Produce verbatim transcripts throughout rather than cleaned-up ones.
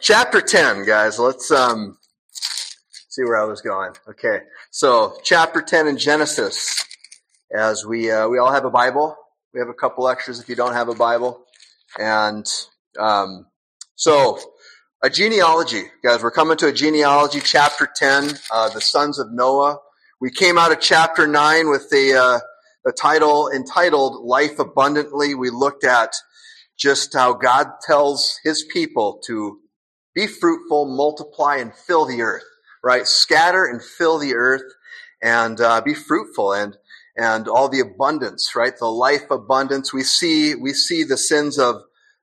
chapter ten, guys. Let's um, see where I was going. Okay, so chapter ten in Genesis. As we uh, we all have a Bible. We have a couple extras if you don't have a Bible. And um, so a genealogy, guys. We're coming to a genealogy, chapter ten, uh, the sons of Noah. We came out of chapter nine with the uh, the title entitled "Life Abundantly." We looked at just how God tells His people to be fruitful, multiply, and fill the earth. Right, scatter and fill the earth, and uh, be fruitful, and and all the abundance. Right, the life abundance. We see we see the sins of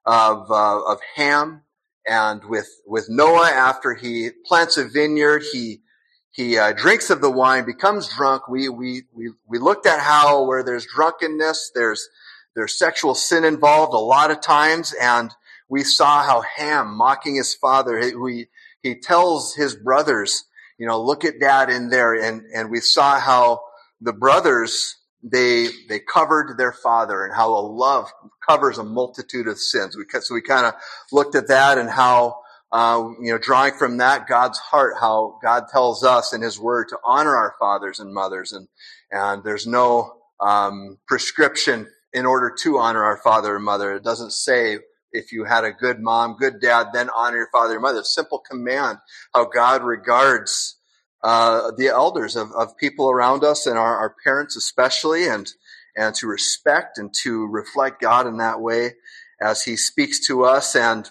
of uh, of Ham, and with with Noah after he plants a vineyard, he he uh, drinks of the wine, becomes drunk. We we we we looked at how where there's drunkenness, there's there's sexual sin involved a lot of times, and we saw how Ham, mocking his father, he he tells his brothers, you know, look at dad in there, and and we saw how the brothers they they covered their father, and how a love covers a multitude of sins. We so we kind of looked at that, and how uh, you know, drawing from that God's heart, how God tells us in His Word to honor our fathers and mothers, and and there's no um, prescription in order to honor our father and mother. It doesn't say if you had a good mom, good dad, then honor your father and mother. It's a simple command how God regards uh, the elders of, of people around us, and our, our parents especially, and and to respect and to reflect God in that way as He speaks to us. And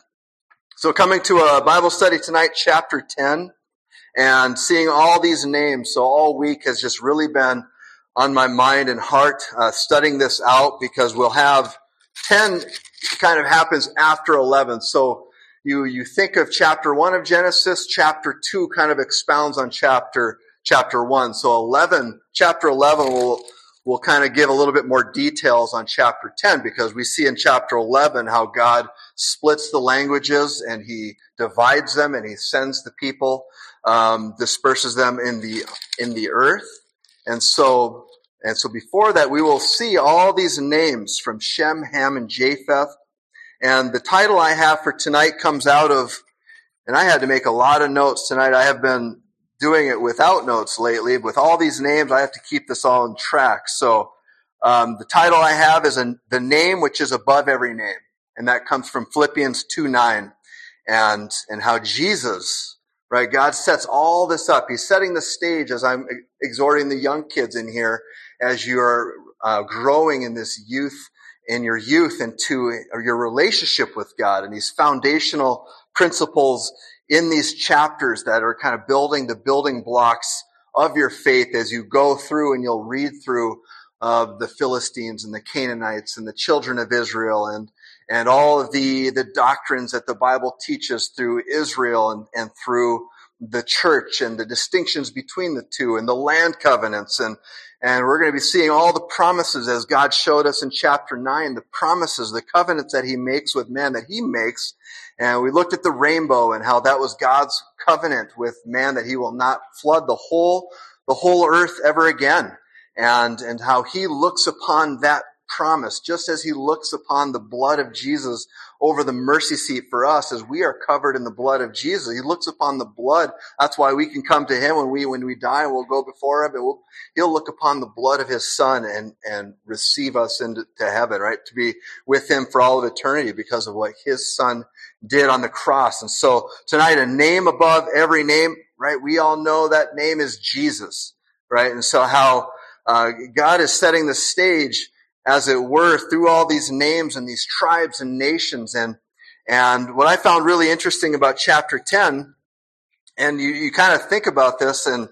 so coming to a Bible study tonight, chapter ten, and seeing all these names. So all week has just really been on my mind and heart, uh, studying this out, because we'll have ten kind of happens after eleven. So you you think of chapter one of Genesis, chapter two kind of expounds on chapter chapter one. So eleven, chapter eleven will will kind of give a little bit more details on chapter ten, because we see in chapter eleven how God splits the languages and He divides them, and He sends the people, um, disperses them in the in the earth. And so And so before that, we will see all these names from Shem, Ham, and Japheth. And the title I have for tonight comes out of, and I had to make a lot of notes tonight. I have been doing it without notes lately. With all these names, I have to keep this all in track. So um, the title I have is a, The Name Which Is Above Every Name. And that comes from Philippians two nine. And, and how Jesus, right, God sets all this up. He's setting the stage as I'm exhorting the young kids in here, as you're uh, growing in this youth, in your youth, into your relationship with God, and these foundational principles in these chapters that are kind of building the building blocks of your faith as you go through, and you'll read through uh, the Philistines and the Canaanites and the children of Israel, and and all of the the doctrines that the Bible teaches through Israel and, and through the church, and the distinctions between the two, and the land covenants, and And we're going to be seeing all the promises as God showed us in chapter nine, the promises, the covenants that He makes with man, that He makes. And we looked at the rainbow and how that was God's covenant with man, that He will not flood the whole, the whole earth ever again. And, and how He looks upon that promise, just as He looks upon the blood of Jesus over the mercy seat for us, as we are covered in the blood of Jesus. He looks upon the blood. That's why we can come to Him when we when we die, and we'll go before Him, and we'll, He'll look upon the blood of His Son and and receive us into to heaven, right, to be with Him for all of eternity because of what His Son did on the cross. And so tonight, a name above every name, right? We all know that name is Jesus, right? And so how uh, God is setting the stage, as it were, through all these names and these tribes and nations. And and what I found really interesting about chapter ten, and you, you kind of think about this, and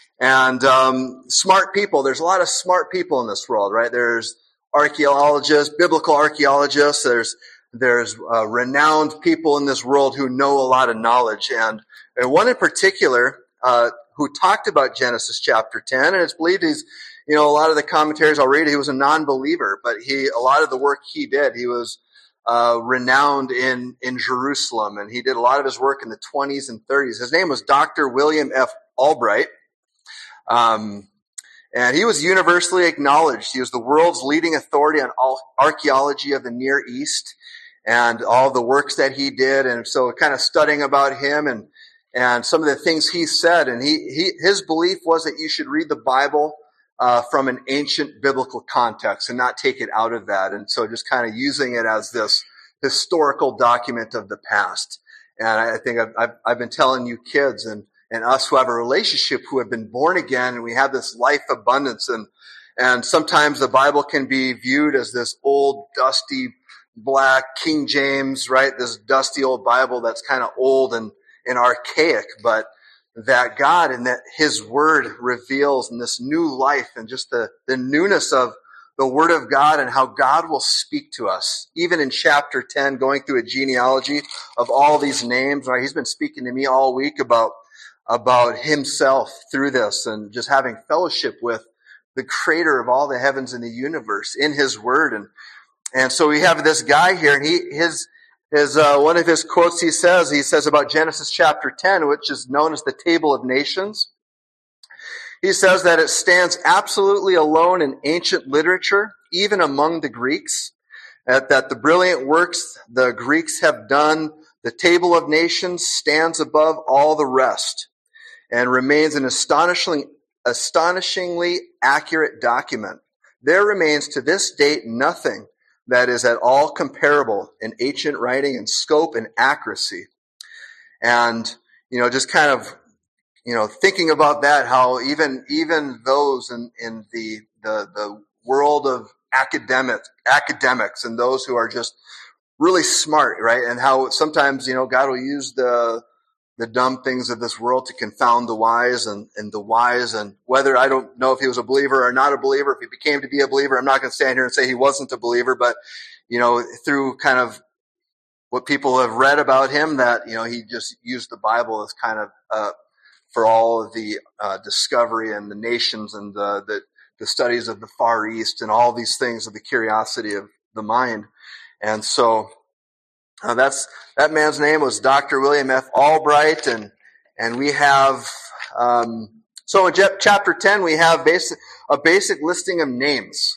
and um, smart people, there's a lot of smart people in this world, right? There's archaeologists, biblical archaeologists, there's there's uh, renowned people in this world who know a lot of knowledge. And, and one in particular uh, who talked about Genesis chapter ten, and it's believed he's, you know, a lot of the commentaries I'll read, he was a non-believer, but he, a lot of the work he did, he was uh, renowned in, in Jerusalem, and he did a lot of his work in the twenties and thirties. His name was Doctor William F. Albright, um, and he was universally acknowledged. He was the world's leading authority on archaeology of the Near East, and all the works that he did. And so kind of studying about him and, and some of the things he said. And he, he his belief was that you should read the Bible uh, from an ancient biblical context and not take it out of that. And so just kind of using it as this historical document of the past. And I think I've, I've, I've been telling you kids and, and us who have a relationship, who have been born again, and we have this life abundance. And, and sometimes the Bible can be viewed as this old, dusty, black King James, right? This dusty old Bible that's kind of old and, and archaic, but that God and that his word reveals in this new life and just the, the newness of the word of God and how God will speak to us. Even in chapter ten, going through a genealogy of all these names, right? He's been speaking to me all week about, about himself through this and just having fellowship with the creator of all the heavens and the universe in his word. And, and so we have this guy here, and he, his, his, uh, one of his quotes he says, he says about Genesis chapter ten, which is known as the Table of Nations. He says that it stands absolutely alone in ancient literature, even among the Greeks, that, that the brilliant works the Greeks have done, the Table of Nations stands above all the rest and remains an astonishingly, astonishingly accurate document. There remains to this date nothing that is at all comparable in ancient writing and scope and accuracy. And, you know, just kind of You know, thinking about that, how even even those in, in the, the the world of academic academics and those who are just really smart, right? And how sometimes, you know, God will use the the dumb things of this world to confound the wise and, and the wise. And whether, I don't know if he was a believer or not a believer, if he became to be a believer, I'm not going to stand here and say he wasn't a believer, but, you know, through kind of what people have read about him, that, you know, he just used the Bible as kind of uh for all of the uh, discovery and the nations and the, the the studies of the Far East and all these things of the curiosity of the mind. And so uh, that's that man's name was Doctor William F. Albright, and and we have um, so in chapter ten we have basic a basic listing of names.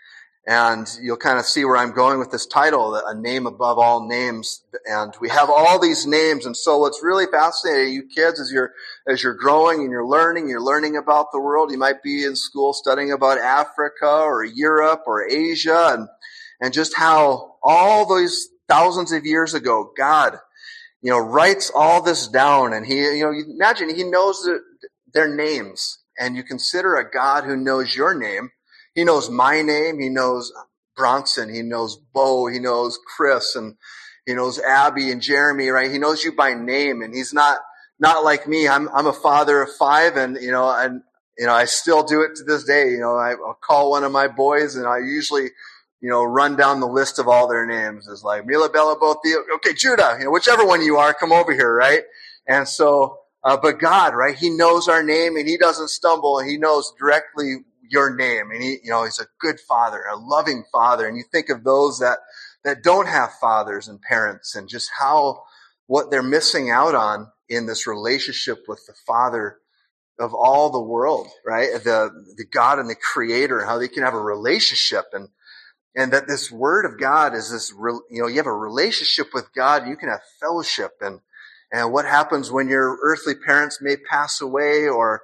And you'll kind of see where I'm going with this title, a name above all names. And we have all these names. And so what's really fascinating, you kids, as you're, as you're growing and you're learning, you're learning about the world. You might be in school studying about Africa or Europe or Asia, and, and just how all those thousands of years ago, God, you know, writes all this down. And he, you know, you imagine he knows the, their names, and you consider a God who knows your name. He knows my name. He knows Bronson. He knows Bo. He knows Chris, and he knows Abby and Jeremy, right? He knows you by name, and he's not, not like me. I'm, I'm a father of five, and, you know, and, you know, I still do it to this day. You know, I, I'll call one of my boys, and I usually, you know, run down the list of all their names. It's like Mila, Bella, Bo, Theo. Okay, Judah, you know, whichever one you are, come over here, right? And so, uh, but God, right? He knows our name, and he doesn't stumble, and he knows directly your name. And he, you know, he's a good father, a loving father. And you think of those that, that don't have fathers and parents, and just how, what they're missing out on in this relationship with the Father of all the world, right? The, the God and the Creator, how they can have a relationship, and, and that this Word of God is this, you know, you have a relationship with God, and you can have fellowship. And, and what happens when your earthly parents may pass away, or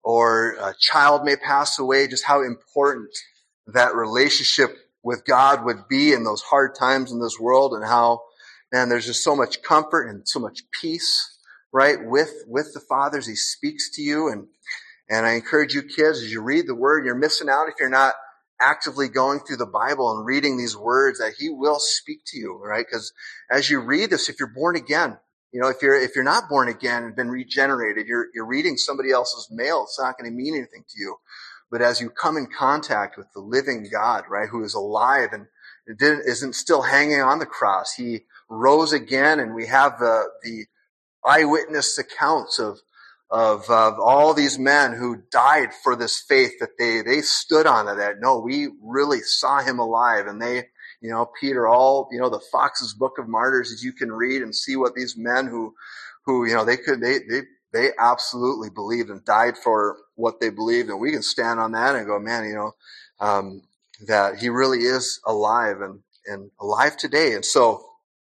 or a child may pass away, just how important that relationship with God would be in those hard times in this world, and how, man, there's just so much comfort and so much peace, right, with, with the Father as he speaks to you. And, and I encourage you kids, as you read the Word, you're missing out if you're not actively going through the Bible and reading these words, that he will speak to you, right? Because as you read this, if you're born again, you know, if you're, if you're not born again and been regenerated, you're, you're reading somebody else's mail. It's not going to mean anything to you. But as you come in contact with the living God, right, who is alive and didn't, isn't still hanging on the cross, he rose again, and we have the, the eyewitness accounts of, of, of all these men who died for this faith, that they, they stood on it, that no, we really saw him alive. And they, you know, Peter, all, you know, the Fox's Book of Martyrs, as you can read and see what these men who, who, you know, they could, they, they, they absolutely believed and died for what they believed. And we can stand on that and go, man, you know, um, that he really is alive and, and alive today. And so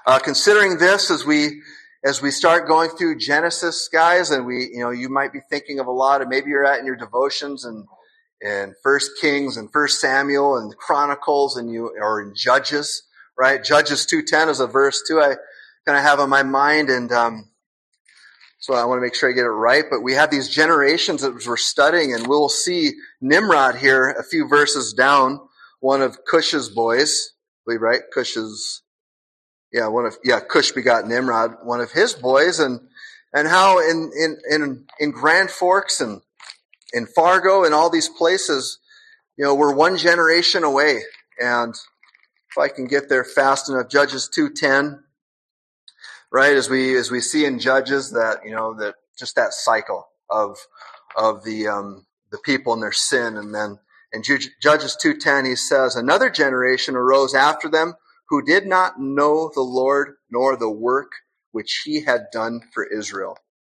uh, considering this as we as we start going through Genesis, guys, and we, you know, you might be thinking of a lot, and maybe you're at in your devotions and and First Kings and First Samuel and Chronicles, and you or in Judges, right? Judges two ten is a verse too. I kind of have on my mind, and um, so I want to make sure I get it right. But we have these generations that we're studying, and we'll see Nimrod here a few verses down, one of Cush's boys, I believe, right? Cush's. Yeah, one of yeah, Cush begot Nimrod, one of his boys, and and how in in in, in Grand Forks and in Fargo and all these places, you know, we're one generation away. And if I can get there fast enough, Judges two ten, right? As we as we see in Judges that, you know, that just that cycle of of the um, the people and their sin, and then in Judges two ten he says, another generation arose after them, who did not know the Lord nor the work which he had done for Israel.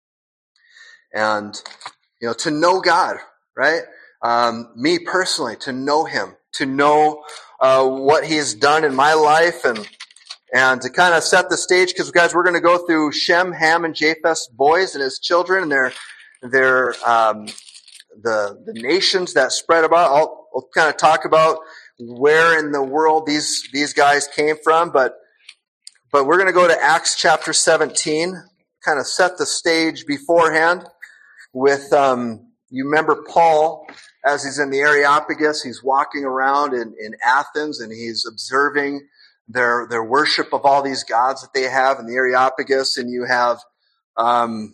And, you know, to know God, right? Um, me personally, to know him, to know uh, what he's done in my life, and and to kind of set the stage, because, guys, we're going to go through Shem, Ham, and Japheth's boys and his children, and their, their um, the, the nations that spread about. I'll, I'll kind of talk about where in the world these these guys came from, but but we're going to go to Acts chapter seventeen, kind of set the stage beforehand with, um, you remember Paul, as he's in the Areopagus, he's walking around in, in Athens, and he's observing their their worship of all these gods that they have in the Areopagus, and you have, um,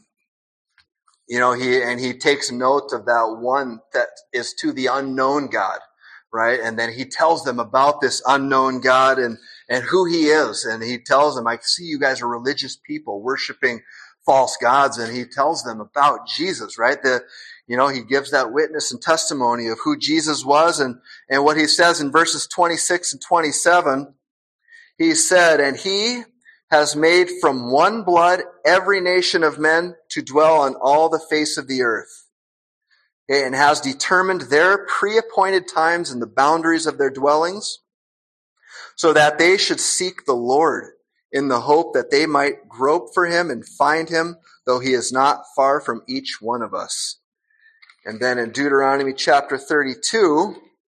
you know, he and he takes note of that one that is to the unknown God. Right? And then he tells them about this unknown God and, and who he is. And he tells them, I see you guys are religious people worshiping false gods. And he tells them about Jesus, right? The, you know, he gives that witness and testimony of who Jesus was. And, and what he says in verses twenty-six and twenty-seven, he said, and he has made from one blood every nation of men to dwell on all the face of the earth, and has determined their pre-appointed times and the boundaries of their dwellings, so that they should seek the Lord in the hope that they might grope for him and find him, though he is not far from each one of us. And then in Deuteronomy chapter thirty-two,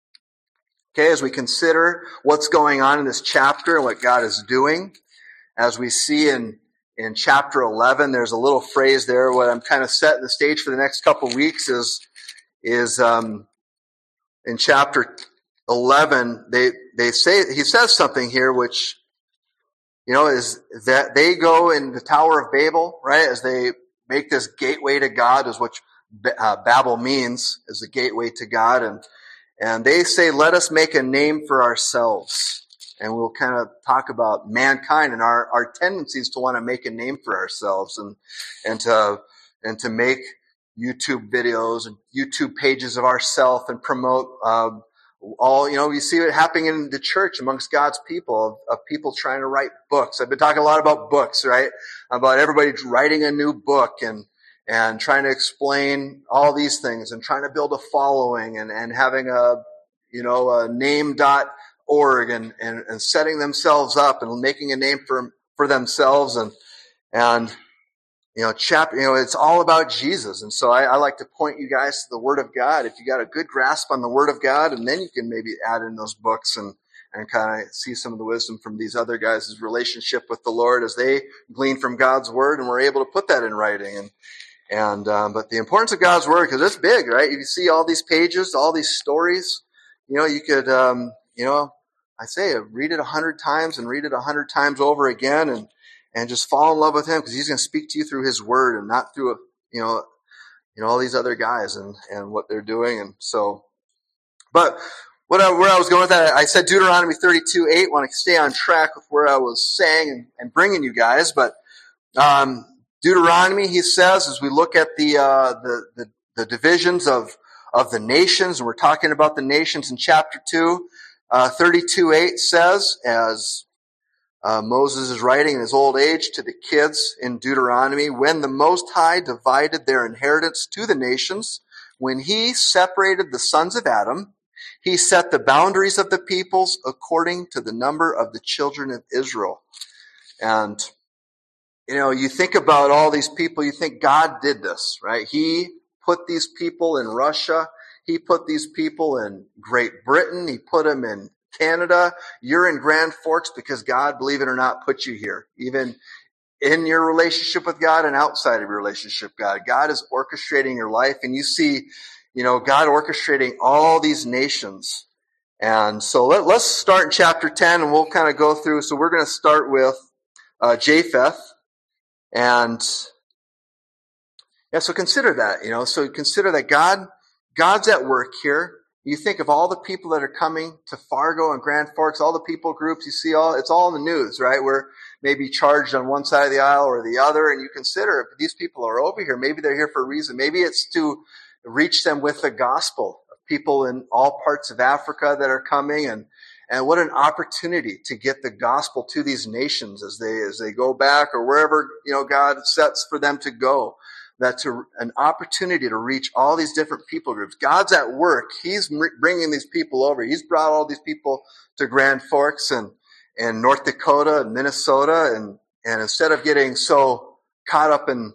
okay, as we consider what's going on in this chapter and what God is doing, as we see in in chapter eleven, there's a little phrase there. What I'm kind of setting the stage for the next couple of weeks is is um, in chapter eleven, they they say he says something here which, you know, is that they go in the Tower of Babel, right? As they make this gateway to God, is what uh, Babel means, is a gateway to God, and and they say, let us make a name for ourselves. And we'll kind of talk about mankind and our, our tendencies to want to make a name for ourselves, and and to and to make YouTube videos and YouTube pages of ourselves and promote um, all, you know, you see it happening in the church amongst God's people, of, of people trying to write books. I've been talking a lot about books, right? About everybody writing a new book and and trying to explain all these things and trying to build a following and, and having a, you know, a name dot org and, and, and setting themselves up and making a name for for themselves, and and you know, chap, you know, it's all about Jesus. And so I, I like to point you guys to the Word of God. If you got a good grasp on the Word of God, and then you can maybe add in those books and, and kind of see some of the wisdom from these other guys' relationship with the Lord as they glean from God's Word, and we're able to put that in writing. And, and, um, but the importance of God's Word, because it's big, right? You see all these pages, all these stories, you know, you could, um, you know, I say read it a hundred times and read it a hundred times over again, and, and just fall in love with him, because he's going to speak to you through his word and not through, a, you know, you know, all these other guys and, and what they're doing. And so, but what I, where I was going with that, I said Deuteronomy thirty-two eight, want to stay on track with where I was saying and, and bringing you guys. But um, Deuteronomy, he says, as we look at the, uh, the, the, the divisions of, of the nations, and we're talking about the nations in chapter two, uh, thirty-two eight says, as Uh, Moses is writing in his old age to the kids in Deuteronomy, when the Most High divided their inheritance to the nations, when he separated the sons of Adam, he set the boundaries of the peoples according to the number of the children of Israel. And, you know, you think about all these people, you think God did this, right? He put these people in Russia. He put these people in Great Britain. He put them in Canada. You're in Grand Forks because God, believe it or not, put you here. Even in your relationship with God and outside of your relationship with God. God is orchestrating your life, and you see, you know, God orchestrating all these nations. And so let, let's start in chapter ten, and we'll kind of go through. So we're going to start with uh, Japheth. And yeah, so consider that, you know, so consider that God, God's at work here. You think of all the people that are coming to Fargo and Grand Forks, all the people groups you see, all it's all in the news, right? We're maybe charged on one side of the aisle or the other, and you consider if these people are over here, maybe they're here for a reason. Maybe it's to reach them with the gospel. People in all parts of Africa that are coming, and and what an opportunity to get the gospel to these nations as they as they go back or wherever, you know, God sets for them to go. That's a, an opportunity to reach all these different people groups. God's at work. He's bringing these people over. He's brought all these people to Grand Forks and, and North Dakota and Minnesota. And, and instead of getting so caught up in,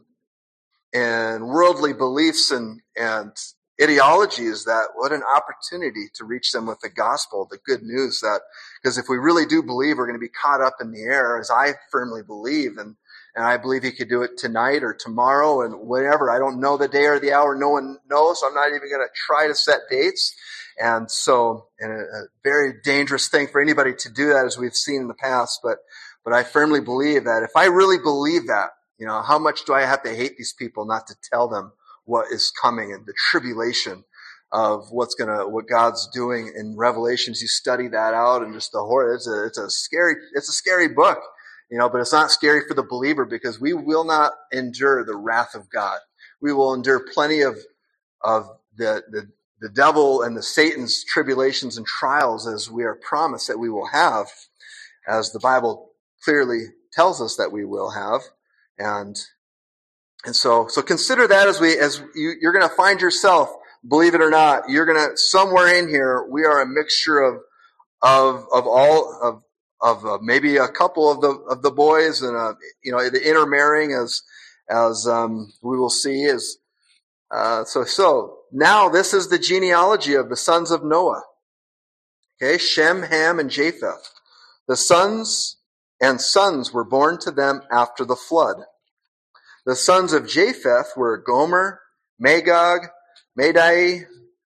in worldly beliefs and, and ideologies, that what an opportunity to reach them with the gospel, the good news that, because if we really do believe we're going to be caught up in the air, as I firmly believe, and And I believe he could do it tonight or tomorrow and whatever. I don't know the day or the hour. No one knows. So I'm not even going to try to set dates. And so, and a, a very dangerous thing for anybody to do that, as we've seen in the past. But, but I firmly believe that if I really believe that, you know, how much do I have to hate these people not to tell them what is coming and the tribulation of what's going to, what God's doing in Revelations. You study that out and just the horror. It's a, it's a scary, it's a scary book. You know, but it's not scary for the believer, because we will not endure the wrath of God. We will endure plenty of of the the, the devil and the Satan's tribulations and trials, as we are promised that we will have, as the Bible clearly tells us that we will have. And and so so consider that as we as you, you're going to find yourself, believe it or not, you're going to somewhere in here. We are a mixture of of of all of. of uh, maybe a couple of the of the boys, and uh, you know, the intermarrying, as as um, we will see, is uh, so so now this is the genealogy of the sons of Noah. Okay, Shem, Ham, and Japheth. The sons and sons were born to them after the flood. The sons of Japheth were Gomer, Magog, Madai,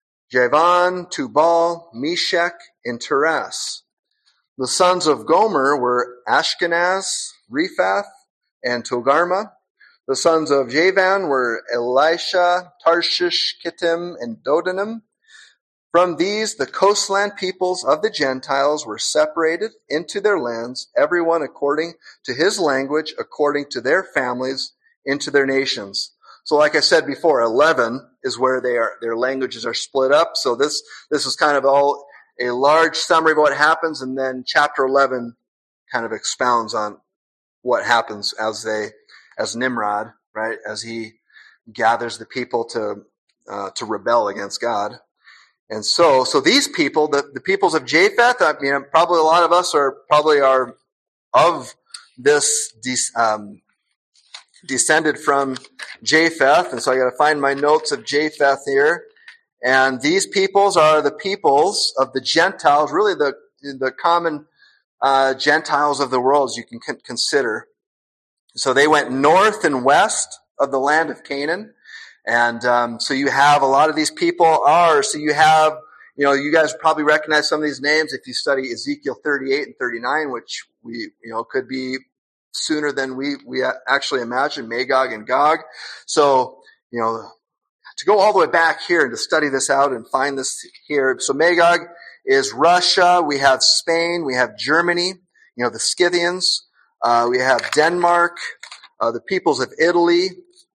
Javan, Tubal, Meshach, and Tiras. The sons of Gomer were Ashkenaz, Rephath, and Togarmah. The sons of Javan were Elisha, Tarshish, Kittim, and Dodanim. From these, the coastland peoples of the Gentiles were separated into their lands, everyone according to his language, according to their families, into their nations. So like I said before, eleven is where they are, their languages are split up. So this, this is kind of all a large summary of what happens, and then chapter eleven kind of expounds on what happens as they, as Nimrod, right, as he gathers the people to uh, to rebel against God. And so, so these people, the, the peoples of Japheth, I mean, probably a lot of us are probably are of this de- um, descended from Japheth, and so I got to find my notes of Japheth here. And these peoples are the peoples of the Gentiles, really the the common uh, Gentiles of the world, as you can con- consider. So they went north and west of the land of Canaan. And um, so you have a lot of these people are, so you have, you know, you guys probably recognize some of these names if you study Ezekiel thirty-eight and thirty-nine, which we, you know, could be sooner than we, we actually imagine, Magog and Gog. So, you know, to go all the way back here and to study this out and find this here. So Magog is Russia. We have Spain. We have Germany, you know, the Scythians. Uh, we have Denmark, uh, the peoples of Italy.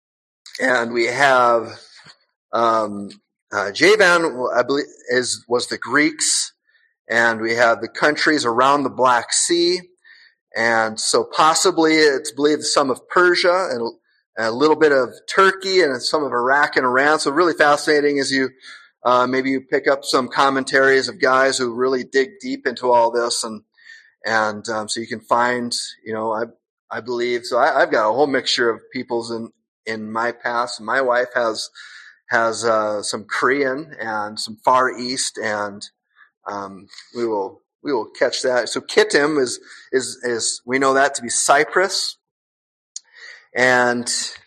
And we have um, uh, Javan, I believe, is was the Greeks. And we have the countries around the Black Sea. And so possibly it's believed some of Persia and a little bit of Turkey and some of Iraq and Iran. So really fascinating as you uh, maybe you pick up some commentaries of guys who really dig deep into all this, and and um, so you can find, you know, I I believe. So I, I've got a whole mixture of peoples in, in my past. My wife has has uh, some Korean and some Far East, and um, we will we will catch that. So Kittim is is is we know that to be Cyprus, and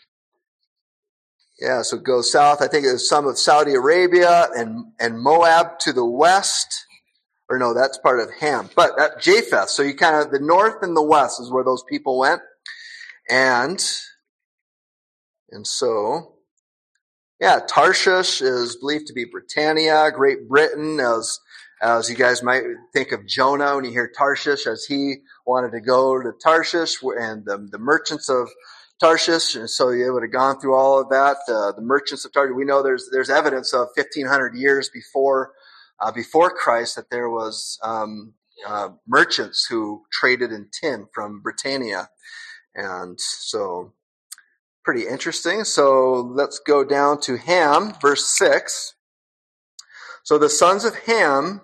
yeah, so it goes south. I think there's some of Saudi Arabia and and Moab to the west. Or no, that's part of Ham. But that Japheth, so you kind of, the north and the west is where those people went. And, and so, yeah, Tarshish is believed to be Britannia, Great Britain, as, as you guys might think of Jonah when you hear Tarshish, as he wanted to go to Tarshish, and the, the merchants of Tarshish, and so they would have gone through all of that. Uh, the merchants of Tarshish, we know there's, there's evidence of fifteen hundred years before Uh, before Christ that there was um, uh, merchants who traded in tin from Britannia. And so pretty interesting. So let's go down to Ham, verse six. So the sons of Ham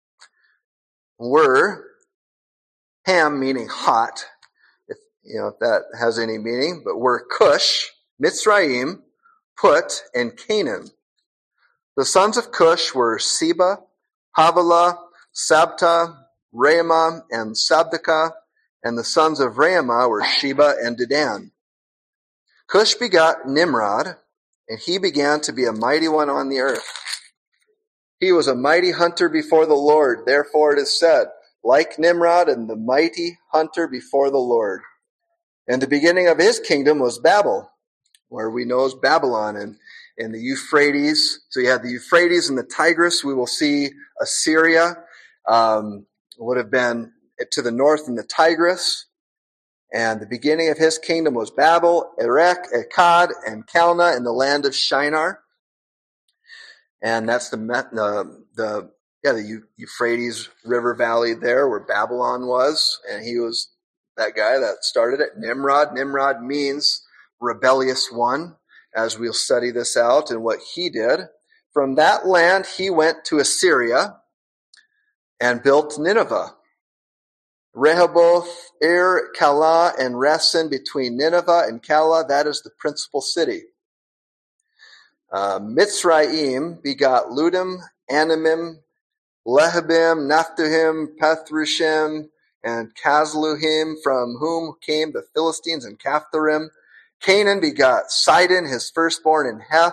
were, Ham meaning hot, if you know if that has any meaning, but were Cush, Mitzrayim, Put, and Canaan. The sons of Cush were Seba, Havilah, Sabta, Raamah, and Sabdeka, and the sons of Raamah were Sheba and Dedan. Cush begot Nimrod, and he began to be a mighty one on the earth. He was a mighty hunter before the Lord, therefore it is said, like Nimrod and the mighty hunter before the Lord. And the beginning of his kingdom was Babel, where we know as Babylon, and in the Euphrates. So you have the Euphrates and the Tigris. We will see Assyria um, would have been to the north in the Tigris. And the beginning of his kingdom was Babel, Erech, Akkad, and Calneh in the land of Shinar. And that's the the, the yeah the Euphrates River Valley there where Babylon was. And he was that guy that started it, Nimrod. Nimrod means rebellious one, as we'll study this out and what he did. From that land, he went to Assyria and built Nineveh. Rehoboth, Ir, Calah, and Resen between Nineveh and Calah, that is the principal city. Uh, Mitzrayim begot Ludim, Anamim, Lehabim, Naphtuhim, Pathrushim, and Casluhim, from whom came the Philistines and Caphtorim. Canaan begot Sidon, his firstborn, in Heth,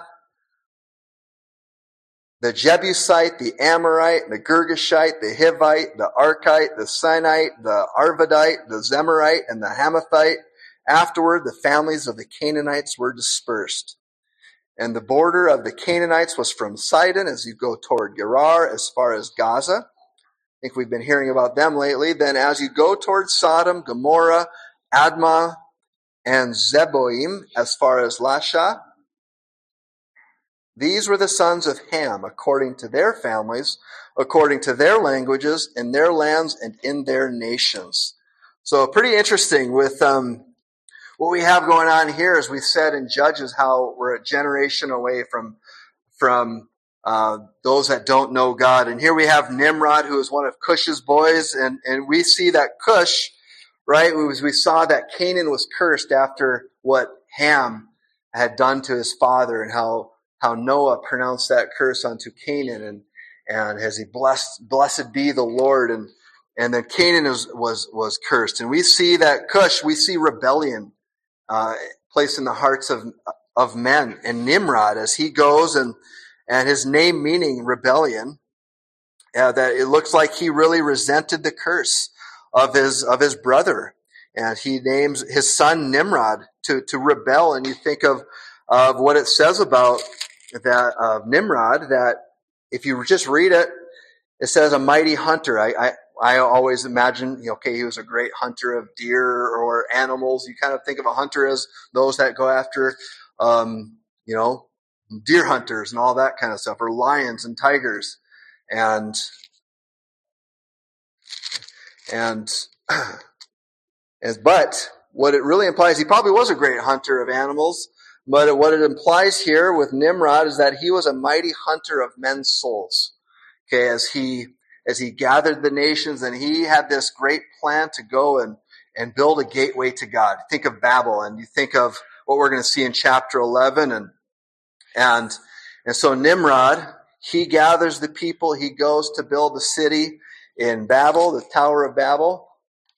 the Jebusite, the Amorite, the Girgashite, the Hivite, the Archite, the Sinite, the Arvadite, the Zemarite, and the Hamathite. Afterward, the families of the Canaanites were dispersed. And the border of the Canaanites was from Sidon as you go toward Gerar as far as Gaza. I think we've been hearing about them lately. Then as you go toward Sodom, Gomorrah, Admah, and Zeboim as far as Lasha. These were the sons of Ham, according to their families, according to their languages, in their lands, and in their nations. So pretty interesting with um, what we have going on here, as we said in Judges, how we're a generation away from from uh, those that don't know God. And here we have Nimrod, who is one of Cush's boys, and, and we see that Cush, right, we, we saw that Canaan was cursed after what Ham had done to his father, and how how Noah pronounced that curse unto Canaan, and and as he blessed, blessed be the Lord, and and then Canaan was was, was cursed. And we see that Cush, we see rebellion uh, placed in the hearts of of men. And Nimrod, as he goes, and and his name meaning rebellion, uh, that it looks like he really resented the curse of his of his brother, and he names his son Nimrod to to rebel. And you think of of what it says about that of uh, Nimrod, that if you just read it, it says a mighty hunter. I, I, I always imagine, okay, he was a great hunter of deer or animals. You kind of think of a hunter as those that go after, um, you know, deer hunters and all that kind of stuff, or lions and tigers. And, and, as, but what it really implies, he probably was a great hunter of animals. But what it implies here with Nimrod is that he was a mighty hunter of men's souls. Okay, as he as he gathered the nations, and he had this great plan to go and and build a gateway to God. Think of Babel, and you think of what we're going to see in chapter eleven, and and and so Nimrod, he gathers the people. He goes to build a city in Babel, the Tower of Babel.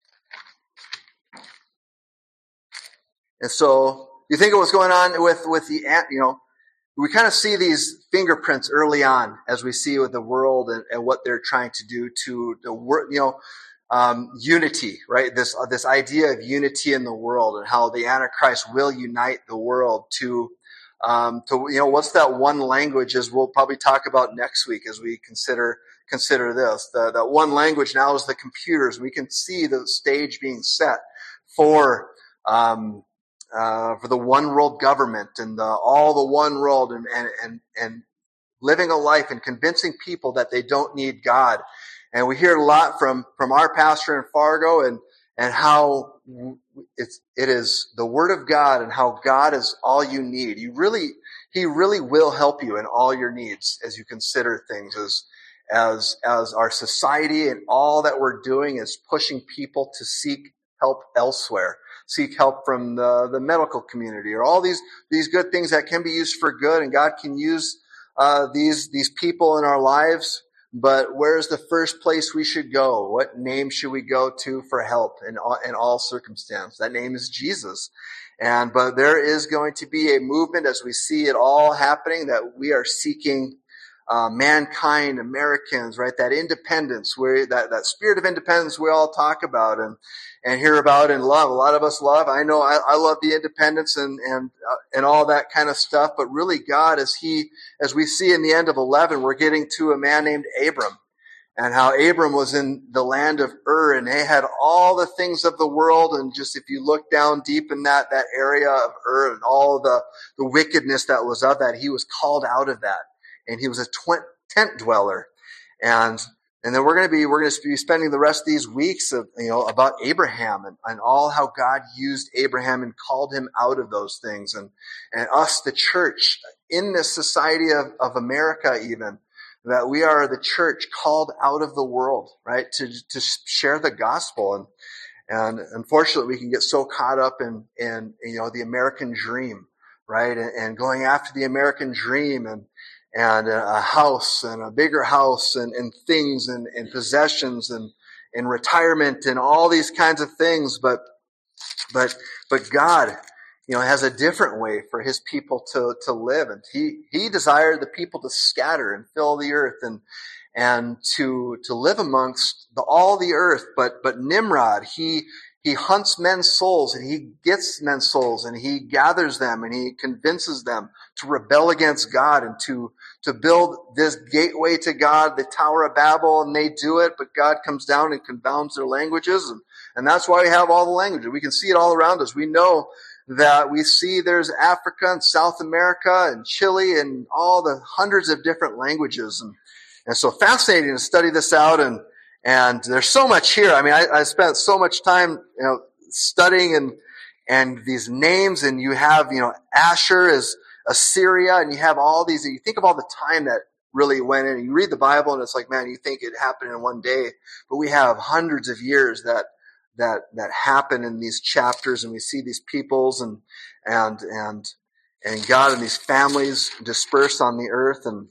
And so you think of what's going on with, with the, you know, we kind of see these fingerprints early on as we see with the world and, and what they're trying to do to the world, you know, um, unity, right? This, uh, this idea of unity in the world and how the Antichrist will unite the world to, um, to, you know, what's that one language as we'll probably talk about next week as we consider, consider this. The, that one language now is the computers. We can see the stage being set for, um, Uh, for the one world government and the, all the one world and, and, and, and living a life and convincing people that they don't need God. And we hear a lot from, from our pastor in Fargo and, and how it's, it is the Word of God and how God is all you need. You really, He really will help you in all your needs as you consider things as, as, as our society and all that we're doing is pushing people to seek help elsewhere. Seek help from the, the medical community or all these, these good things that can be used for good, and God can use uh, these, these people in our lives. But where's the first place we should go? What name should we go to for help in all, in all circumstance? That name is Jesus. And, but there is going to be a movement as we see it all happening that we are seeking Uh, mankind, Americans, right? That independence, where that, that spirit of independence we all talk about and, and hear about and love. A lot of us love. I know I, I love the independence and, and, uh, and all that kind of stuff. But really God, as he, as we see in the end of eleven, we're getting to a man named Abram and how Abram was in the land of Ur and they had all the things of the world. And just if you look down deep in that, that area of Ur and all the, the wickedness that was of that, he was called out of that. And he was a tw- tent dweller. And, and then we're going to be, we're going to be spending the rest of these weeks of, you know, about Abraham and, and all how God used Abraham and called him out of those things. And, and us, the church in this society of, of America, even that we are the church called out of the world, right? To, to share the gospel. And, and unfortunately we can get so caught up in, in, you know, the American dream, right? And, and going after the American dream and, and a house and a bigger house and, and things and, and possessions and, and retirement and all these kinds of things. But, but, but God, you know, has a different way for his people to, to live. And he, he desired the people to scatter and fill the earth and, and to, to live amongst the, all the earth. But, but Nimrod, he, He hunts men's souls and he gets men's souls and he gathers them and he convinces them to rebel against God and to, to build this gateway to God, the Tower of Babel, and they do it, but God comes down and confounds their languages. And, and that's why we have all the languages. We can see it all around us. We know that we see there's Africa and South America and Chile and all the hundreds of different languages. And, and so fascinating to study this out. And, And there's so much here. I mean, I, I spent so much time, you know, studying and, and these names, and you have, you know, Asher is Assyria, and you have all these, and you think of all the time that really went in. You read the Bible and it's like, man, you think it happened in one day, but we have hundreds of years that, that, that happen in these chapters, and we see these peoples and, and, and, and God and these families dispersed on the earth and,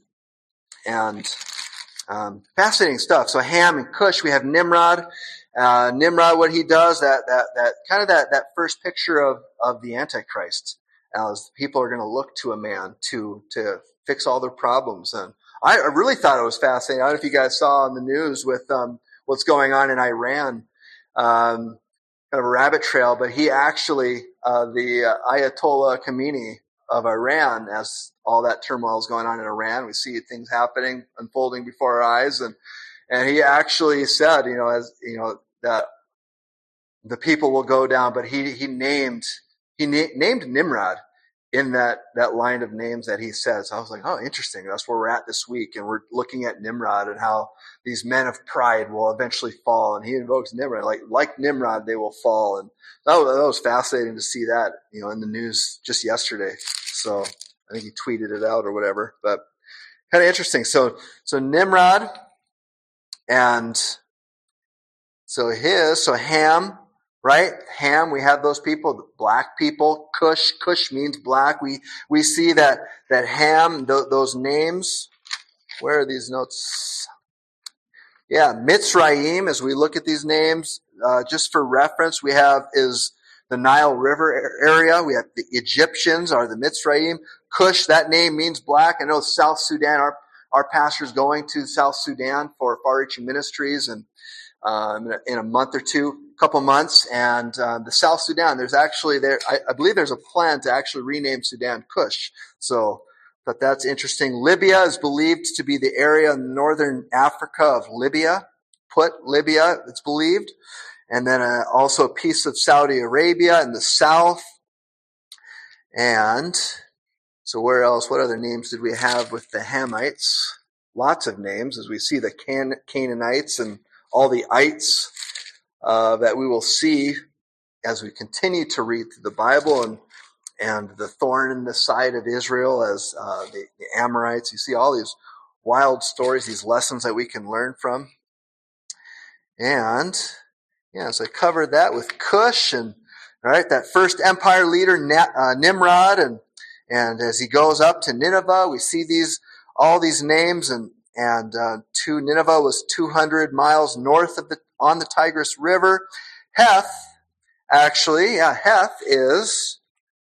and, Um, fascinating stuff. So Ham and Cush, we have Nimrod. Uh, Nimrod, what he does, that, that, that kind of that, that first picture of, of the Antichrist, as people are going to look to a man to, to fix all their problems. And I, I really thought it was fascinating. I don't know if you guys saw on the news with, um, what's going on in Iran, um, kind of a rabbit trail, but he actually, uh, the uh, Ayatollah Khamenei of Iran, as all that turmoil is going on in Iran. We see things happening, unfolding before our eyes. And, and he actually said, you know, as, you know, that the people will go down, but he, he named, he na- named Nimrod in that, that line of names that he says. I was like, oh, interesting. That's where we're at this week. And we're looking at Nimrod and how these men of pride will eventually fall. And he invokes Nimrod, like, like Nimrod, they will fall. And that was, that was fascinating to see that, you know, in the news just yesterday. So I think he tweeted it out or whatever, but kind of interesting. So, so Nimrod and so his, so Ham, right? Ham, we have those people, the black people. Cush, Cush means black. We we see that that Ham, th- those names. Where are these notes? Yeah, Mitzrayim. As we look at these names, uh, just for reference, we have is the Nile River area. We have the Egyptians are the Mitzrayim. Cush, that name means black. I know South Sudan. Our our pastor's going to South Sudan for far-reaching ministries, and um, in, a, in a month or two, couple months. And uh, the South Sudan, there's actually there. I, I believe there's a plan to actually rename Sudan Cush. So, but that's interesting. Libya is believed to be the area in northern Africa of Libya. Put Libya, it's believed. And then uh, also a piece of Saudi Arabia in the south. And so where else? What other names did we have with the Hamites? Lots of names as we see the Can- Canaanites and all the ites uh, that we will see as we continue to read through the Bible, and and the thorn in the side of Israel as uh, the, the Amorites. You see all these wild stories, these lessons that we can learn from. And yeah, so I covered that with Cush, and all right, that first empire leader, uh, Nimrod, and and as he goes up to Nineveh, we see these all these names, and and uh, to Nineveh was two hundred miles north of the on the Tigris River. Heth, actually, yeah, Heth is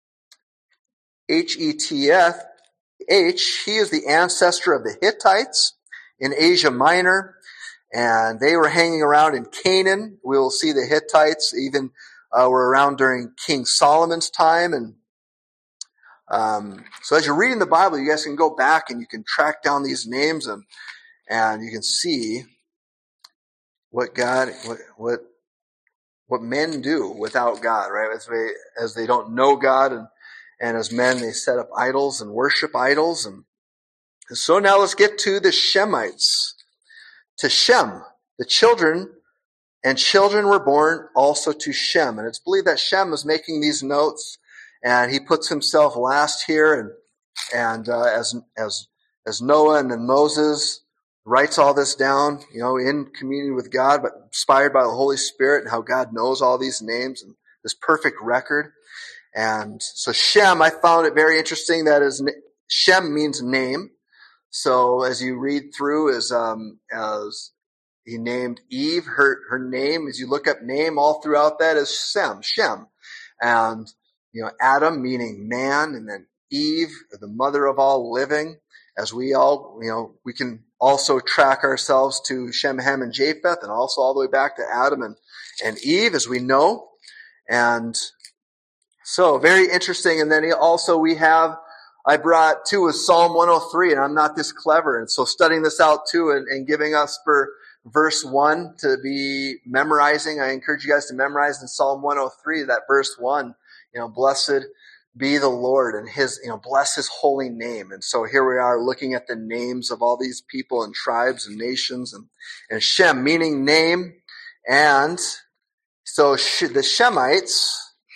H E T H. H. He is the ancestor of the Hittites in Asia Minor, and they were hanging around in Canaan. We will see the Hittites even uh, were around during King Solomon's time, and um, so as you're reading the Bible, you guys can go back and you can track down these names, and and you can see what God, what what what men do without God, right? As they as they don't know God, and and as men they set up idols and worship idols, and, and so now let's get to the Shemites. To Shem, the children and children were born also to Shem, and it's believed that Shem is making these notes, and he puts himself last here, and and uh, as as as Noah and then Moses writes all this down, you know, in communion with God, but inspired by the Holy Spirit, and how God knows all these names and this perfect record. And so Shem, I found it very interesting that his Shem means name. So as you read through, as um, as he named Eve, her her name, as you look up name all throughout that is Shem, Shem, and you know Adam meaning man, and then Eve, the mother of all living. As we all, you know, we can also track ourselves to Shem, Ham, and Japheth, and also all the way back to Adam and, and Eve, as we know. And so, very interesting. And then also we have, I brought too, is Psalm one oh three, and I'm not this clever. And so studying this out too, and, and giving us for verse one to be memorizing. I encourage you guys to memorize in Psalm one oh three, that verse one, you know, blessed be the Lord, and his, you know, bless his holy name. And so here we are looking at the names of all these people and tribes and nations, and, and Shem meaning name. And so the Shemites,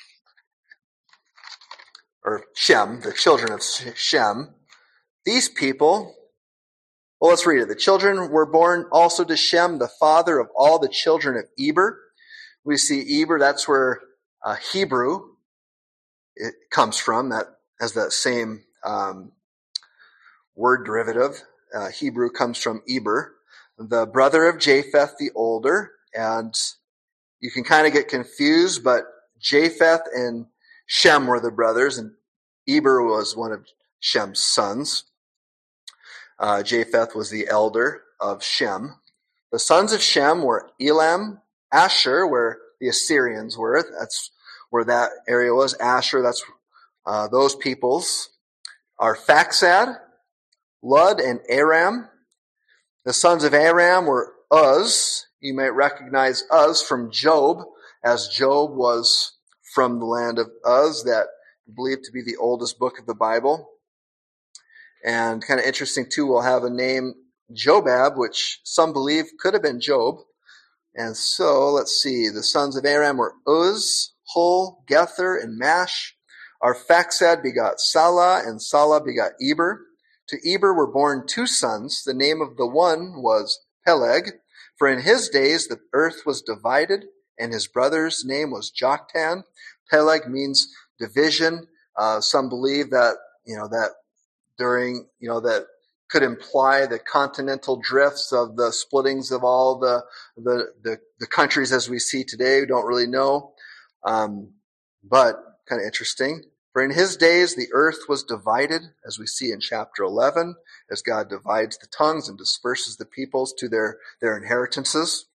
or Shem, the children of Shem, these people, well, let's read it. The children were born also to Shem, the father of all the children of Eber. We see Eber, that's where uh, Hebrew it comes from, that has that same um, word derivative. Uh, Hebrew comes from Eber, the brother of Japheth the older, and you can kind of get confused, but Japheth and Shem were the brothers, and Eber was one of Shem's sons. Uh, Japheth was the elder of Shem. The sons of Shem were Elam, Asher, where the Assyrians were. That's where that area was. Asher, that's uh, those peoples. Are Faxad, Lud, and Aram. The sons of Aram were Uz. You might recognize Uz from Job, as Job was from the land of Uz, that believed to be the oldest book of the Bible. And kind of interesting too, we'll have a name Jobab, which some believe could have been Job. And so let's see, the sons of Aram were Uz, Hul, Gether, and Mash. Arphaxad begot Salah, and Salah begot Eber. To Eber were born two sons. The name of the one was Peleg, for in his days the earth was divided, and his brother's name was Joktan. Peleg means division. Uh, some believe that, you know, that during, you know, that could imply the continental drifts of the splittings of all the the the, the countries as we see today. We don't really know, um, but kind of interesting. For in his days the earth was divided, as we see in chapter eleven, as God divides the tongues and disperses the peoples to their, their inheritances.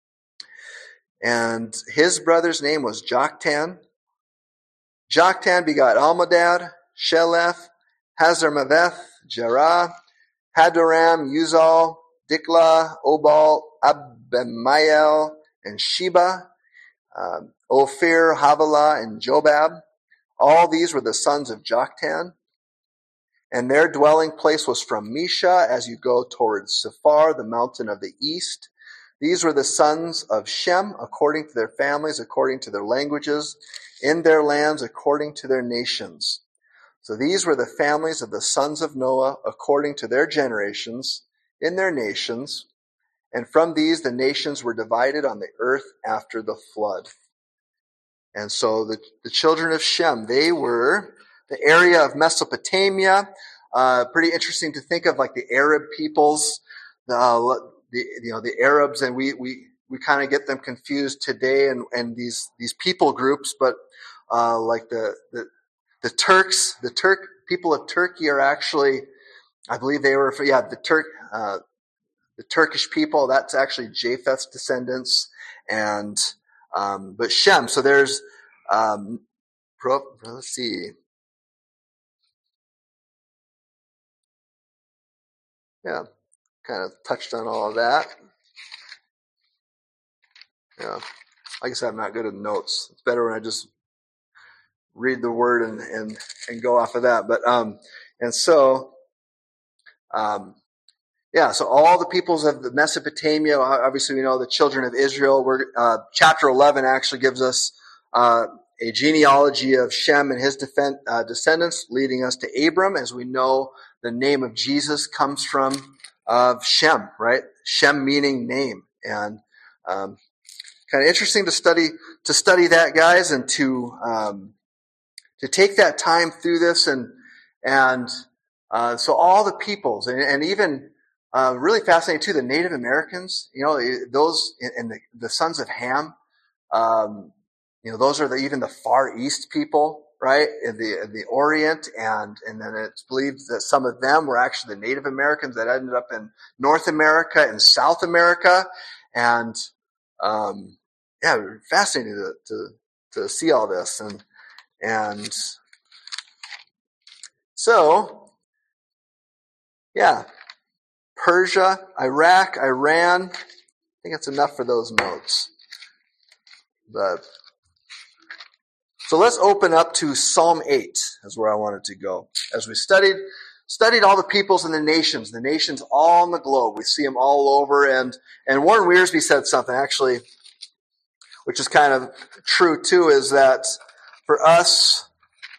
And his brother's name was Joktan. Joktan begot Almodad, Sheleph, Hazarmaveth, Jerah, Hadoram, Uzal, Diklah, Obal, Abimael, and Sheba, uh, Ophir, Havilah, and Jobab. All these were the sons of Joktan. And their dwelling place was from Misha as you go towards Sephar, the mountain of the east. These were the sons of Shem, according to their families, according to their languages, in their lands, according to their nations. So these were the families of the sons of Noah, according to their generations, in their nations. And from these the nations were divided on the earth after the flood. And so the, the children of Shem, they were the area of Mesopotamia. Uh, pretty interesting to think of, like the Arab peoples, uh, the you know the Arabs, and we we we kind of get them confused today, and and these these people groups, but uh, like the the the Turks, the Turk people of Turkey are actually, I believe they were, yeah, the Turk uh, the Turkish people. That's actually Japheth's descendants, and um, but Shem. So there's um, let's see. Yeah, kind of touched on all of that. Yeah, like I said, I'm not good at notes. It's better when I just read the word and and, and go off of that. But um, and so um, yeah, so all the peoples of the Mesopotamia. Obviously, we know the children of Israel. We're uh, chapter eleven actually gives us uh, a genealogy of Shem and his defend, uh, descendants, leading us to Abram. As we know, the name of Jesus comes from of Shem, right? Shem meaning name, and um, kind of interesting to study to study that, guys, and to um, to take that time through this, and and uh, so all the peoples, and, and even uh, really fascinating too, the Native Americans, you know, those and the, the sons of Ham, um, you know, those are the, even the Far East people, right, in the in the Orient, and and then it's believed that some of them were actually the Native Americans that ended up in North America and South America, and um, yeah, fascinating to, to to see all this, and and so yeah, Persia, Iraq, Iran. I think it's enough for those notes, but. So let's open up to Psalm eight, is where I wanted to go. As we studied studied all the peoples and the nations, the nations all on the globe. We see them all over. And, and Warren Wiersbe said something, actually, which is kind of true too, is that for us,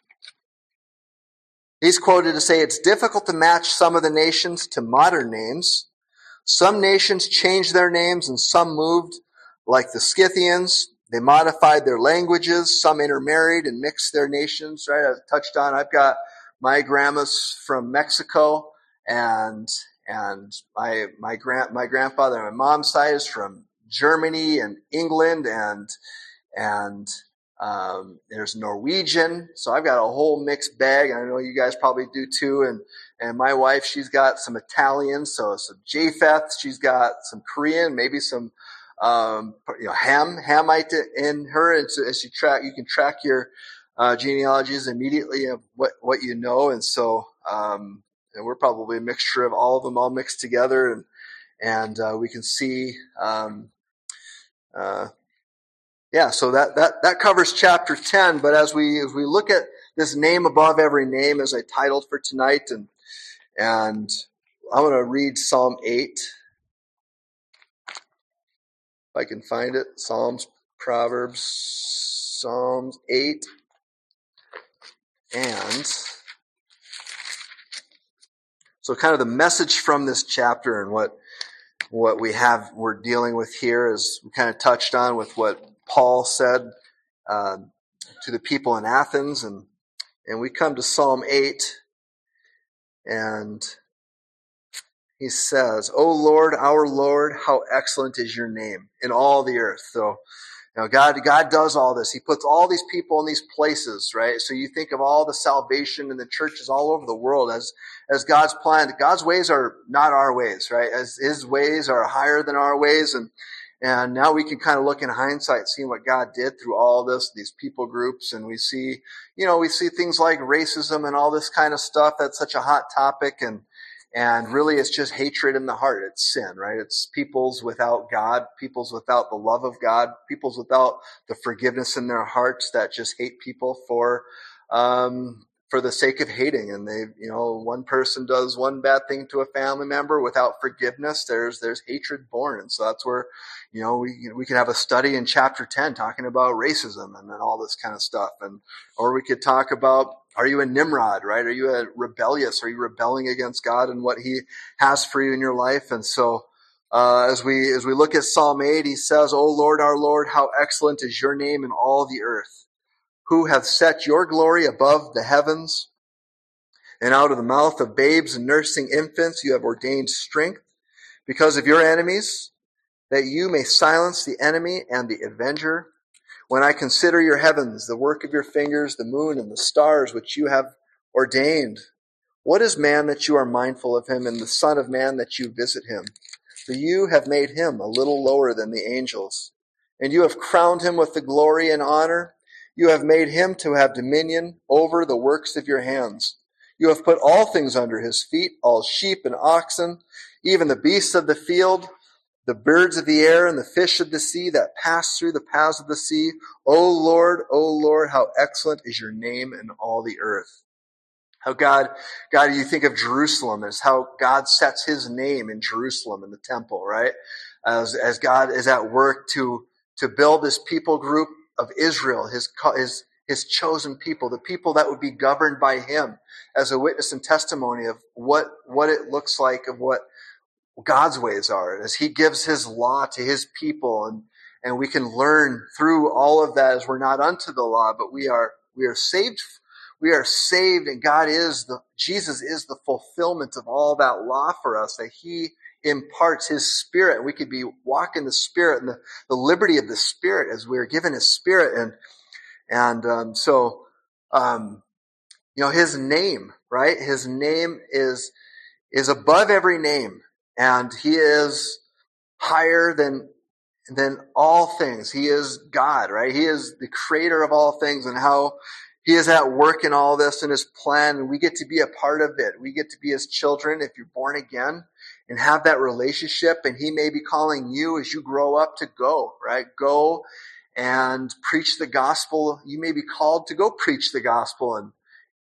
he's quoted to say, it's difficult to match some of the nations to modern names. Some nations changed their names and some moved, like the Scythians. They modified their languages. Some intermarried and mixed their nations, right? I've touched on, I've got my grandma's from Mexico, and and my my grand my grandfather on my mom's side is from Germany and England, and and um, there's Norwegian. So I've got a whole mixed bag, and I know you guys probably do too. And and my wife, she's got some Italian, so some Japheth. She's got some Korean, maybe some. Um, you know, Ham, Hamite in her, and so as you track, you can track your uh, genealogies immediately of what, what you know, and so um, and we're probably a mixture of all of them, all mixed together, and and uh, we can see, um, uh, yeah. So that that that covers chapter ten. But as we as we look at this name above every name, as I titled for tonight, and and I'm going to read Psalm eight. If I can find it, Psalms, Proverbs, Psalms eight, and so kind of the message from this chapter and what what we have we're dealing with here is we kind of touched on with what Paul said uh, to the people in Athens. And, and we come to Psalm eight, and he says, O Lord, our Lord, how excellent is your name in all the earth. So, you know, God, God does all this. He puts all these people in these places, right? So you think of all the salvation in the churches all over the world as, as God's plan. God's ways are not our ways, right? As his ways are higher than our ways. And, and now we can kind of look in hindsight, seeing what God did through all this, these people groups. And we see, you know, we see things like racism and all this kind of stuff. That's such a hot topic. And, And really, it's just hatred in the heart. It's sin, right? It's peoples without God, peoples without the love of God, peoples without the forgiveness in their hearts that just hate people for, um, for the sake of hating. And they, you know, one person does one bad thing to a family member without forgiveness. There's, there's hatred born. And so that's where, you know, we, we could have a study in chapter ten talking about racism and then all this kind of stuff. And, or we could talk about, are you a Nimrod, right? Are you a rebellious? Are you rebelling against God and what he has for you in your life? And so, uh, as we, as we look at Psalm eight, he says, O Lord, our Lord, how excellent is your name in all the earth, who hath set your glory above the heavens, and out of the mouth of babes and nursing infants you have ordained strength because of your enemies, that you may silence the enemy and the avenger. When I consider your heavens, the work of your fingers, the moon and the stars which you have ordained, what is man that you are mindful of him, and the son of man that you visit him? For you have made him a little lower than the angels, and you have crowned him with the glory and honor. You have made him to have dominion over the works of your hands. You have put all things under his feet, all sheep and oxen, even the beasts of the field, the birds of the air and the fish of the sea that pass through the paths of the sea. O Lord, O Lord, how excellent is your name in all the earth. How God, God, you think of Jerusalem as how God sets his name in Jerusalem in the temple, right? As, as God is at work to, to build this people group of Israel, his, his, his chosen people, the people that would be governed by him as a witness and testimony of what, what it looks like, of what God's ways are, as he gives his law to his people, and, and we can learn through all of that as we're not unto the law, but we are, we are saved. We are saved, and God is the, Jesus is the fulfillment of all that law for us, that he imparts his spirit, and we could be walk in the spirit and the, the liberty of the spirit as we are given his spirit. And, and, um, so, um, you know, his name, right? His name is, is above every name. And he is higher than, than all things. He is God, right? He is the creator of all things, and how he is at work in all this in his plan. And we get to be a part of it. We get to be his children if you're born again and have that relationship. And he may be calling you as you grow up to go, right? Go and preach the gospel. You may be called to go preach the gospel in,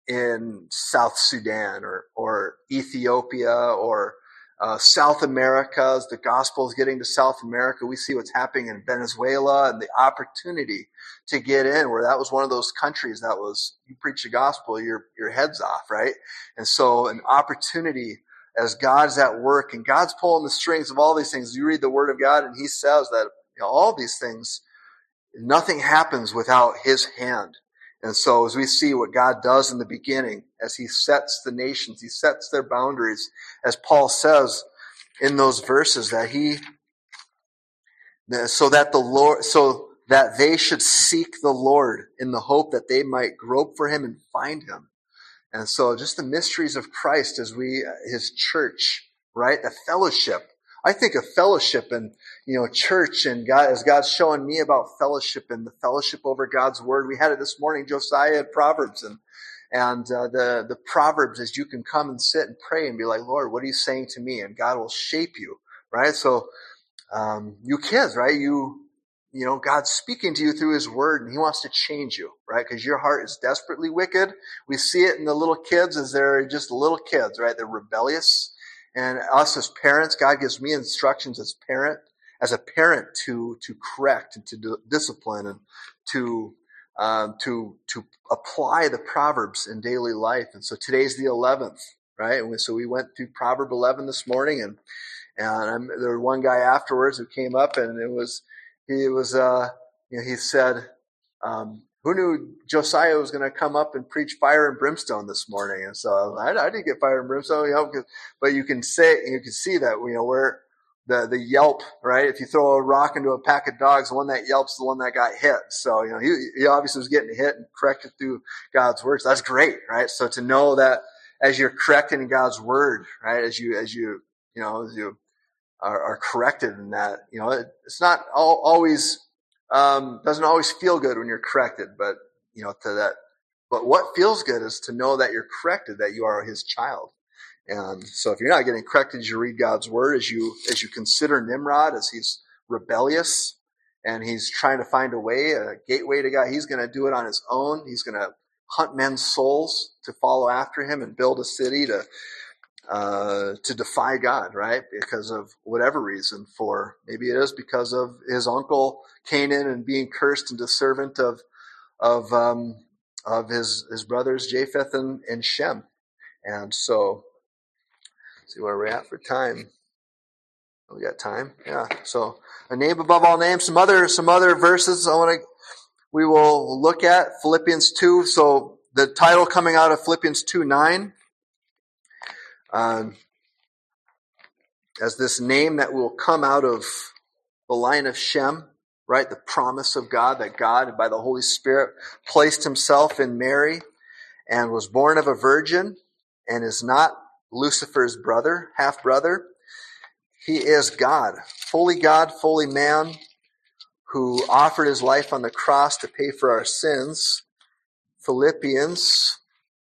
in South Sudan or, or Ethiopia or Uh, South America. As the gospel is getting to South America, we see what's happening in Venezuela and the opportunity to get in, where that was one of those countries that was, you preach the gospel, your, your head's off, right? And so an opportunity as God's at work, and God's pulling the strings of all these things. You read the word of God and he says that, you know, all these things, nothing happens without his hand. And so as we see what God does in the beginning, as he sets the nations, he sets their boundaries, as Paul says in those verses, that he, so that the Lord, so that they should seek the Lord in the hope that they might grope for him and find him. And so just the mysteries of Christ as we, his church, right? The fellowship. I think of fellowship and, you know, church, and God, as God's showing me about fellowship and the fellowship over God's word. We had it this morning, Josiah had Proverbs, and, and, uh, the, the Proverbs is you can come and sit and pray and be like, Lord, what are you saying to me? And God will shape you, right? So, um, you kids, right? You, you know, God's speaking to you through his word, and he wants to change you, right? Because your heart is desperately wicked. We see it in the little kids as they're just little kids, right? They're rebellious. And us as parents, God gives me instructions as parent, as a parent to, to correct and to do, discipline and to, um, to, to apply the Proverbs in daily life. And so today's the eleventh, right? And we, so we went through Proverb eleven this morning, and, and I'm, there was one guy afterwards who came up, and it was, he was, uh, you know, he said, um, who knew Josiah was going to come up and preach fire and brimstone this morning? And so I, I didn't get fire and brimstone, you know, but you can say, you can see that, you know, where the, the yelp, right? If you throw a rock into a pack of dogs, the one that yelps is the one that got hit. So, you know, he, he obviously was getting hit and corrected through God's words. That's great, right? So to know that as you're corrected in God's word, right? As you, as you, you know, as you are, are corrected in that, you know, it, it's not all, always, um, doesn't always feel good when you're corrected, but, you know, to that, but what feels good is to know that you're corrected, that you are his child. And so if you're not getting corrected as you read God's word, as you, as you consider Nimrod, as he's rebellious and he's trying to find a way, a gateway to God, he's going to do it on his own. He's going to hunt men's souls to follow after him and build a city to, uh, to defy God, right? Because of whatever reason, for maybe it is because of his uncle Canaan and being cursed into servant of, of, um, of his, his brothers Japheth and, and Shem. And so, see where we're at for time. We got time, yeah. So a name above all names. Some other some other verses I want to we will look at Philippians two. So the title coming out of Philippians two nine, um, as this name that will come out of the line of Shem, right? The promise of God that God by the Holy Spirit placed Himself in Mary and was born of a virgin and is not Lucifer's brother, half brother. He is God, fully God, fully man, who offered his life on the cross to pay for our sins. Philippians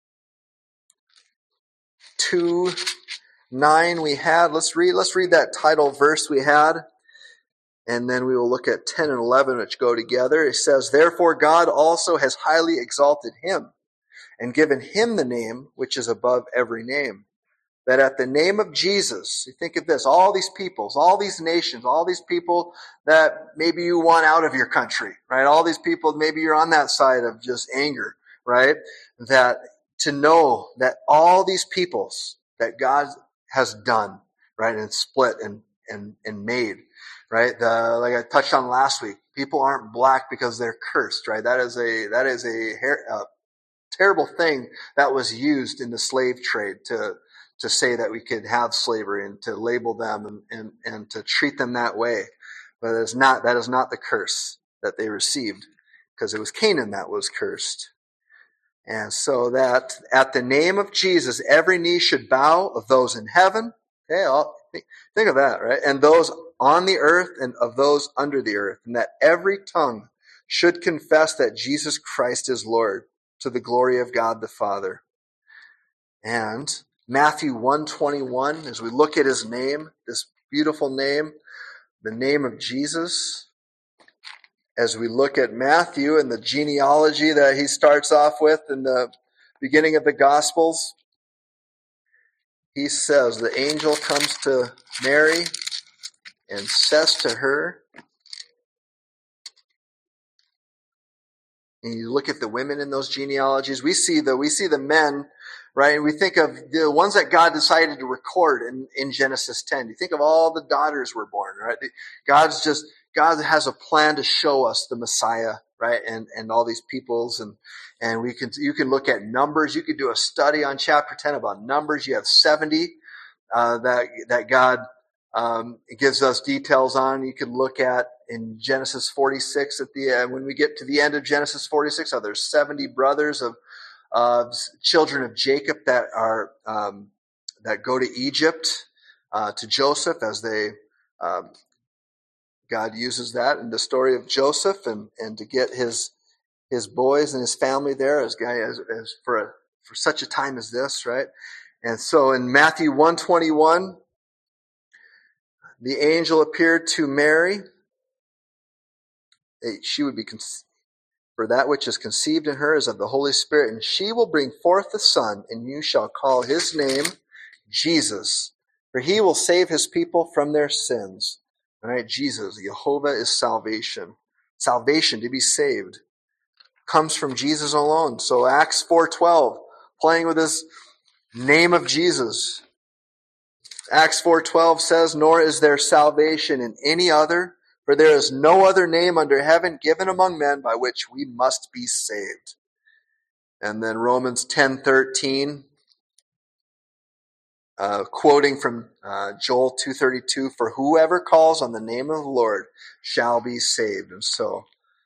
two nine we had. Let's read, let's read that title verse we had. And then we will look at ten and eleven, which go together. It says, therefore God also has highly exalted him and given him the name which is above every name, that at the name of Jesus, you think of this, all these peoples, all these nations, all these people that maybe you want out of your country, right? All these people, maybe you're on that side of just anger, right? That to know that all these peoples that God has done, right, and split and, and, and made, right? The, like I touched on last week, people aren't black because they're cursed, right? That is a, that is a, a terrible thing that was used in the slave trade to, to say that we could have slavery and to label them and, and, and to treat them that way. But it is not, that is not the curse that they received, because it was Canaan that was cursed. And so that at the name of Jesus, every knee should bow, of those in heaven. Okay, I'll, think of that, right? And those on the earth and of those under the earth. And that every tongue should confess that Jesus Christ is Lord, to the glory of God the Father. And Matthew one twenty-one, as we look at his name, this beautiful name, the name of Jesus, as we look at Matthew and the genealogy that he starts off with in the beginning of the Gospels, he says, the angel comes to Mary and says to her, and you look at the women in those genealogies, we see the, we see the men, right? And we think of the ones that God decided to record in, in Genesis ten. You think of all the daughters were born, right? God's just, God has a plan to show us the Messiah, right? And, and all these peoples. And, and we can, you can look at Numbers. You could do a study on chapter ten about Numbers. You have seventy, uh, that, that God, um, gives us details on. You can look at in Genesis forty-six at the end, when we get to the end of Genesis forty-six, how there's seventy brothers of, Uh, children of Jacob that are um, that go to Egypt uh, to Joseph as they um, God uses that in the story of Joseph and, and to get his his boys and his family there as guy as, as for a, for such a time as this, right? And so in Matthew one twenty-one, the angel appeared to Mary. She would be conceived. For that which is conceived in her is of the Holy Spirit, and she will bring forth a son, and you shall call his name Jesus, for he will save his people from their sins. All right, Jesus, Jehovah is salvation. Salvation, to be saved, comes from Jesus alone. So Acts four twelve, playing with this name of Jesus. Acts four twelve says, nor is there salvation in any other, For there is no other name under heaven given among men by which we must be saved. And then Romans ten thirteen, uh, quoting from uh, Joel two thirty-two, for whoever calls on the name of the Lord shall be saved. And so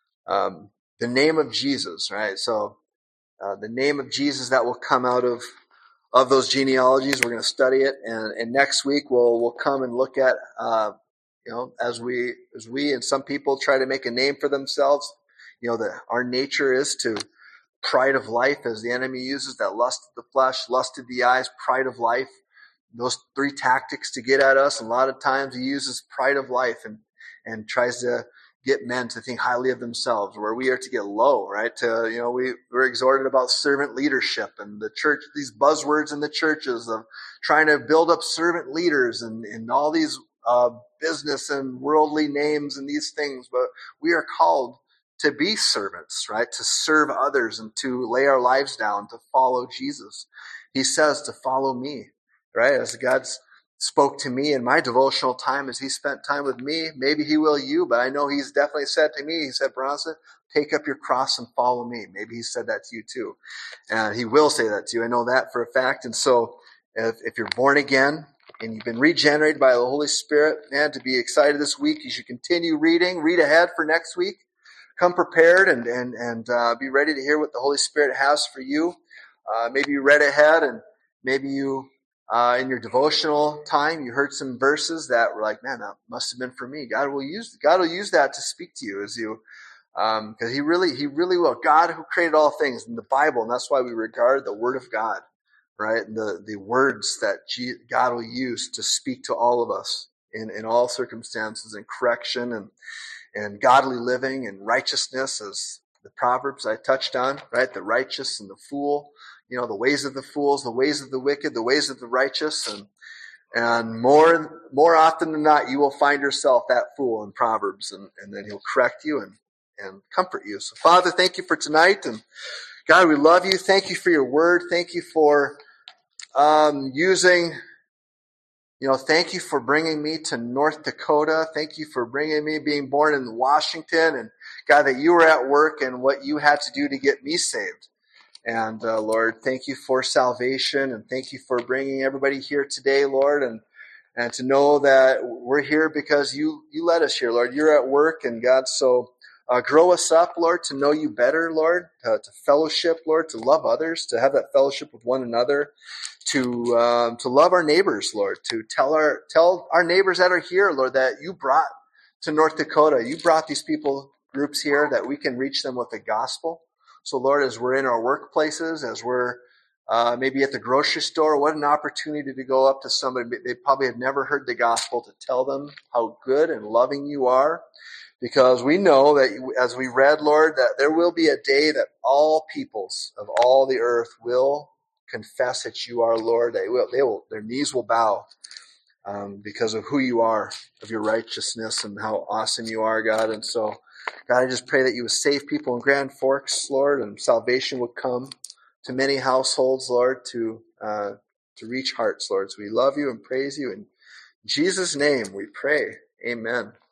um, the name of Jesus, right? So uh, the name of Jesus that will come out of of those genealogies, we're going to study it. And, and next week we'll we'll come and look at, uh, you know, as we as we and some people try to make a name for themselves, you know, that our nature is to pride of life, as the enemy uses that lust of the flesh, lust of the eyes, pride of life. Those three tactics to get at us. And a lot of times he uses pride of life and, and tries to get men to think highly of themselves, where we are to get low, right? To, you know, we, we're exhorted about servant leadership and the church, these buzzwords in the churches of trying to build up servant leaders and, and all these uh, business and worldly names and these things. But we are called to be servants, right? To serve others and to lay our lives down, to follow Jesus. He says to follow me, right? As God's spoke to me in my devotional time as he spent time with me, maybe he will you, but I know he's definitely said to me, he said, Bronson, take up your cross and follow me. Maybe he said that to you too. And he will say that to you. I know that for a fact. And so if, if you're born again and you've been regenerated by the Holy Spirit, man, to be excited this week, you should continue reading, read ahead for next week. Come prepared and and and uh, be ready to hear what the Holy Spirit has for you. Uh, maybe you read ahead, and maybe you, uh, in your devotional time, you heard some verses that were like, "Man, that must have been for me." God will use God will use that to speak to you as you, because um, He really He really will. God, who created all things in the Bible, and that's why we regard the Word of God, right? And the the words that God will use to speak to all of us in in all circumstances, and correction and. and godly living and righteousness, as the Proverbs I touched on, right? The righteous and the fool, you know, the ways of the fools, the ways of the wicked, the ways of the righteous. And and more more often than not, you will find yourself that fool in Proverbs, and, and then he'll correct you and, and comfort you. So, Father, thank you for tonight. And God, we love you. Thank you for your word. Thank you for um, using... You know, thank you for bringing me to North Dakota. Thank you for bringing me, being born in Washington. And God, that you were at work and what you had to do to get me saved. And uh, Lord, thank you for salvation. And thank you for bringing everybody here today, Lord. And, and to know that we're here because you, you led us here, Lord. You're at work. And God, so uh, grow us up, Lord, to know you better, Lord, uh, to fellowship, Lord, to love others, to have that fellowship with one another. To um, to love our neighbors, Lord, to tell our tell our neighbors that are here, Lord, that you brought to North Dakota. You brought these people groups here that we can reach them with the gospel. So, Lord, as we're in our workplaces, as we're uh, maybe at the grocery store, what an opportunity to go up to somebody. They probably have never heard the gospel, to tell them how good and loving you are. Because we know that, as we read, Lord, that there will be a day that all peoples of all the earth will confess that you are Lord. They will, they will, their knees will bow um, because of who you are, of your righteousness and how awesome you are, God. And so, God, I just pray that you would save people in Grand Forks, Lord, and salvation would come to many households, Lord, to uh, to reach hearts, Lord. So we love you and praise you. In Jesus' name we pray. Amen.